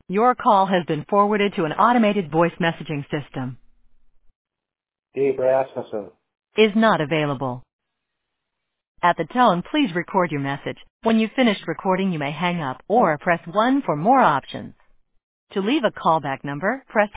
Your call has been forwarded to an automated voice messaging system. Dave Rasmussen. Is not available. At the tone, please record your message. When you've finished recording, you may hang up or press 1 for more options. To leave a callback number, press